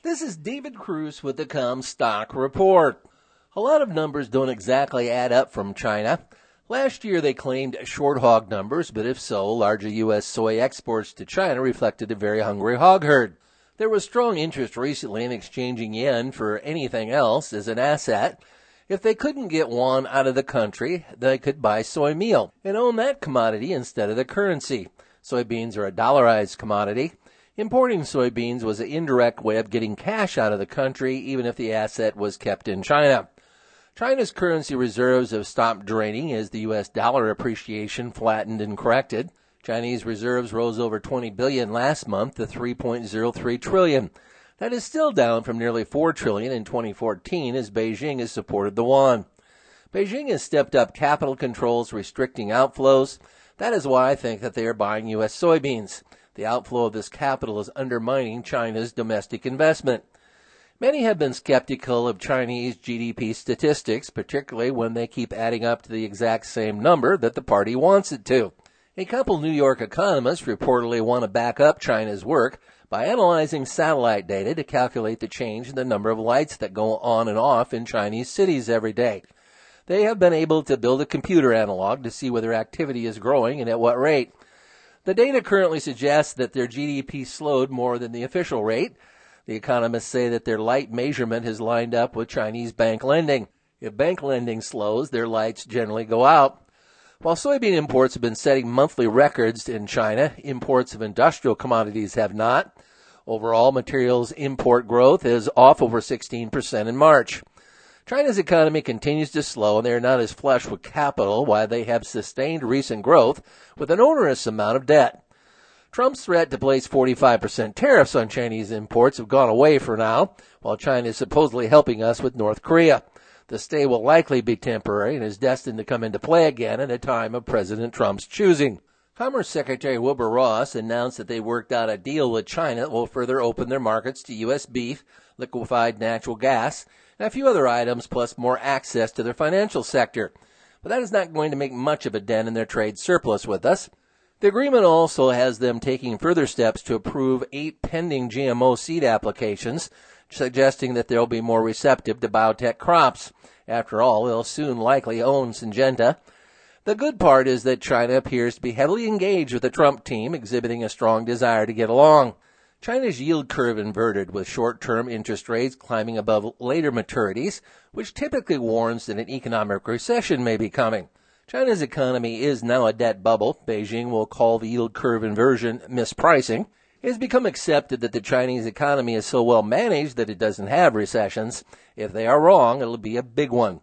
This is David Cruz with the Comstock Report. A lot of numbers don't exactly add up from China. Last year they claimed short hog numbers, but if so, larger U.S. soy exports to China reflected a very hungry hog herd. There was strong interest recently in exchanging yen for anything else as an asset. If they couldn't get yuan out of the country, they could buy soy meal and own that commodity instead of the currency. Soybeans are a dollarized commodity. Importing soybeans was an indirect way of getting cash out of the country, even if the asset was kept in China. China's currency reserves have stopped draining as the U.S. dollar appreciation flattened and corrected. Chinese reserves rose over $20 billion last month to $3.03 trillion. That is still down from nearly $4 trillion in 2014 as Beijing has supported the yuan. Beijing has stepped up capital controls restricting outflows. That is why I think that they are buying U.S. soybeans. The outflow of this capital is undermining China's domestic investment. Many have been skeptical of Chinese GDP statistics, particularly when they keep adding up to the exact same number that the party wants it to. A couple New York economists reportedly want to back up China's work by analyzing satellite data to calculate the change in the number of lights that go on and off in Chinese cities every day. They have been able to build a computer analog to see whether activity is growing and at what rate. The data currently suggests that their GDP slowed more than the official rate. The economists say that their light measurement has lined up with Chinese bank lending. If bank lending slows, their lights generally go out. While soybean imports have been setting monthly records in China, imports of industrial commodities have not. Overall, materials import growth is off over 16% in March. China's economy continues to slow, and they are not as flush with capital, while they have sustained recent growth with an onerous amount of debt. Trump's threat to place 45% tariffs on Chinese imports have gone away for now, while China is supposedly helping us with North Korea. The stay will likely be temporary and is destined to come into play again at a time of President Trump's choosing. Commerce Secretary Wilbur Ross announced that they worked out a deal with China that will further open their markets to U.S. beef, liquefied natural gas, and a few other items, plus more access to their financial sector. But that is not going to make much of a dent in their trade surplus with us. The agreement also has them taking further steps to approve 8 pending GMO seed applications, suggesting that they'll be more receptive to biotech crops. After all, they'll soon likely own Syngenta. The good part is that China appears to be heavily engaged with the Trump team, exhibiting a strong desire to get along. China's yield curve inverted, with short-term interest rates climbing above later maturities, which typically warns that an economic recession may be coming. China's economy is now a debt bubble. Beijing will call the yield curve inversion mispricing. It has become accepted that the Chinese economy is so well managed that it doesn't have recessions. If they are wrong, it'll be a big one.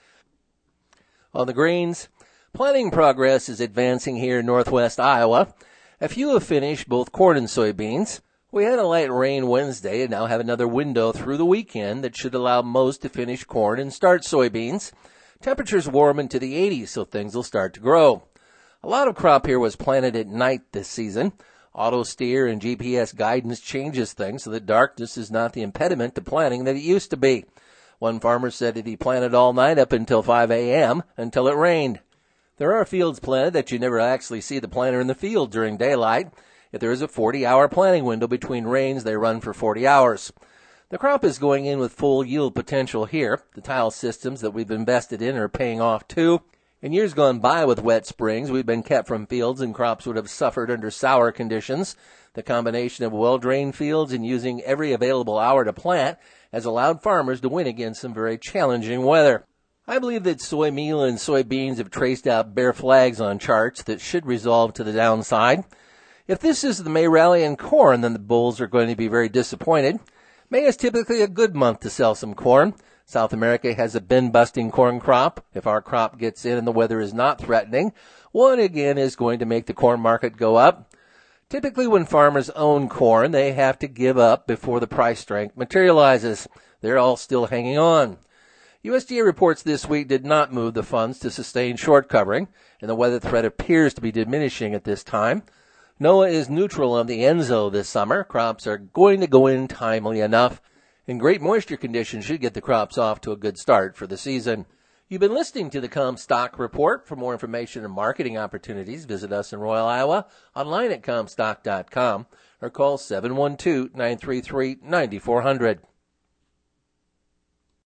On the grains, planting progress is advancing here in northwest Iowa. A few have finished both corn and soybeans. We had a light rain Wednesday and now have another window through the weekend that should allow most to finish corn and start soybeans. Temperatures warm into the 80s, so things will start to grow. A lot of crop here was planted at night this season. Auto steer and GPS guidance changes things so that darkness is not the impediment to planting that it used to be. One farmer said that he planted all night up until 5 a.m. until it rained. There are fields planted that you never actually see the planter in the field during daylight. If there is a 40-hour planting window between rains, they run for 40 hours. The crop is going in with full yield potential here. The tile systems that we've invested in are paying off too. In years gone by with wet springs, we've been kept from fields and crops would have suffered under sour conditions. The combination of well-drained fields and using every available hour to plant has allowed farmers to win against some very challenging weather. I believe that soy meal and soybeans have traced out bear flags on charts that should resolve to the downside. If this is the May rally in corn, then the bulls are going to be very disappointed. May is typically a good month to sell some corn. South America has a bin-busting corn crop. If our crop gets in and the weather is not threatening, one again is going to make the corn market go up. Typically when farmers own corn, they have to give up before the price strength materializes. They're all still hanging on. USDA reports this week did not move the funds to sustain short covering, and the weather threat appears to be diminishing at this time. NOAA is neutral on the Enzo this summer. Crops are going to go in timely enough, and great moisture conditions should get the crops off to a good start for the season. You've been listening to the Comstock Report. For more information and marketing opportunities, visit us in Royal, Iowa, online at Comstock.com. or call 712-933-9400.